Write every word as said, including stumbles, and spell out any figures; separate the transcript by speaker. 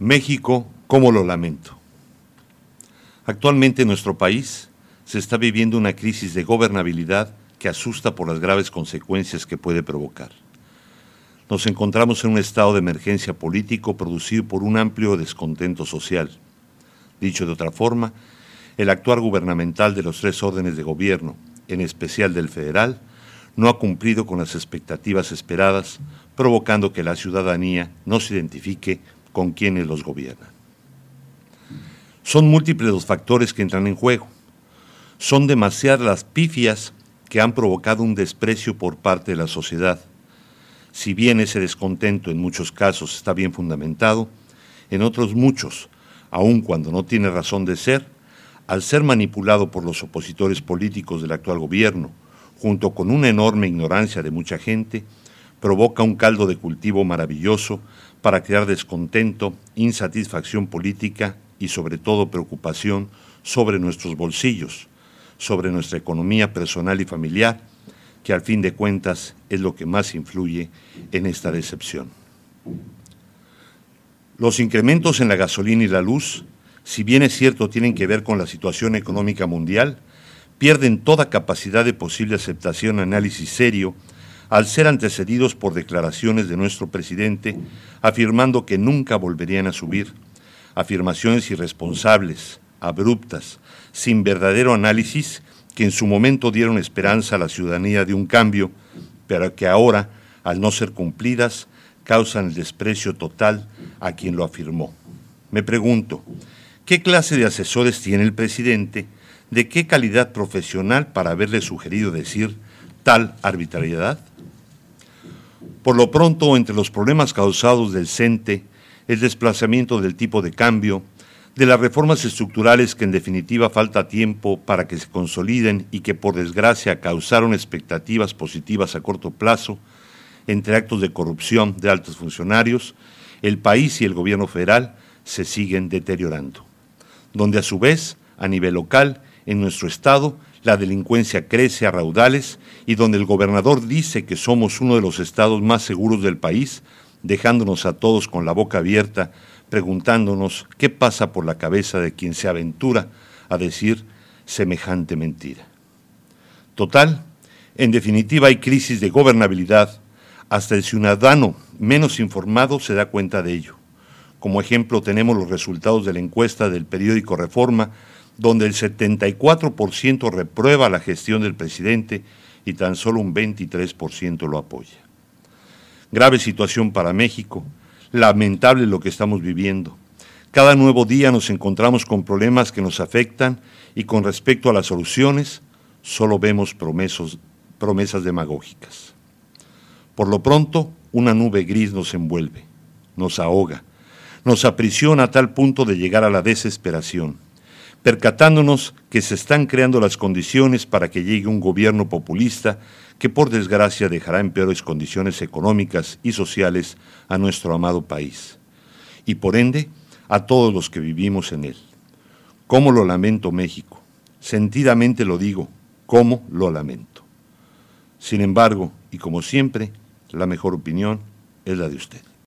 Speaker 1: México, cómo lo lamento. Actualmente en nuestro país se está viviendo una crisis de gobernabilidad que asusta por las graves consecuencias que puede provocar. Nos encontramos en un estado de emergencia político producido por un amplio descontento social. Dicho de otra forma, el actuar gubernamental de los tres órdenes de gobierno, en especial del federal, no ha cumplido con las expectativas esperadas, provocando que la ciudadanía no se identifique con quienes los gobiernan. Son múltiples los factores que entran en juego. Son demasiadas las pifias que han provocado un desprecio por parte de la sociedad. Si bien ese descontento en muchos casos está bien fundamentado, en otros muchos, aun cuando no tiene razón de ser, al ser manipulado por los opositores políticos del actual gobierno, junto con una enorme ignorancia de mucha gente, provoca un caldo de cultivo maravilloso para crear descontento, insatisfacción política y sobre todo preocupación sobre nuestros bolsillos, sobre nuestra economía personal y familiar, que al fin de cuentas es lo que más influye en esta decepción. Los incrementos en la gasolina y la luz, si bien es cierto tienen que ver con la situación económica mundial, pierden toda capacidad de posible aceptación y análisis serio al ser antecedidos por declaraciones de nuestro presidente afirmando que nunca volverían a subir, afirmaciones irresponsables, abruptas, sin verdadero análisis, que en su momento dieron esperanza a la ciudadanía de un cambio, pero que ahora, al no ser cumplidas, causan el desprecio total a quien lo afirmó. Me pregunto, ¿qué clase de asesores tiene el presidente? ¿De qué calidad profesional para haberle sugerido decir tal arbitrariedad? Por lo pronto, entre los problemas causados del CENTE, el desplazamiento del tipo de cambio, de las reformas estructurales que en definitiva falta tiempo para que se consoliden y que por desgracia causaron expectativas positivas a corto plazo, entre actos de corrupción de altos funcionarios, el país y el gobierno federal se siguen deteriorando, donde a su vez, a nivel local, en nuestro estado, la delincuencia crece a raudales y donde el gobernador dice que somos uno de los estados más seguros del país, dejándonos a todos con la boca abierta, preguntándonos qué pasa por la cabeza de quien se aventura a decir semejante mentira. Total, en definitiva hay crisis de gobernabilidad, hasta el ciudadano menos informado se da cuenta de ello. Como ejemplo tenemos los resultados de la encuesta del periódico Reforma, donde el setenta y cuatro por ciento reprueba la gestión del presidente y tan solo un veintitrés por ciento lo apoya. Grave situación para México, lamentable lo que estamos viviendo. Cada nuevo día nos encontramos con problemas que nos afectan y con respecto a las soluciones, solo vemos promesos, promesas demagógicas. Por lo pronto, una nube gris nos envuelve, nos ahoga, nos aprisiona a tal punto de llegar a la desesperación, percatándonos que se están creando las condiciones para que llegue un gobierno populista que por desgracia dejará en peores condiciones económicas y sociales a nuestro amado país, y por ende a todos los que vivimos en él. ¿Cómo lo lamento, México? Sentidamente lo digo, ¿cómo lo lamento? Sin embargo, y como siempre, la mejor opinión es la de usted.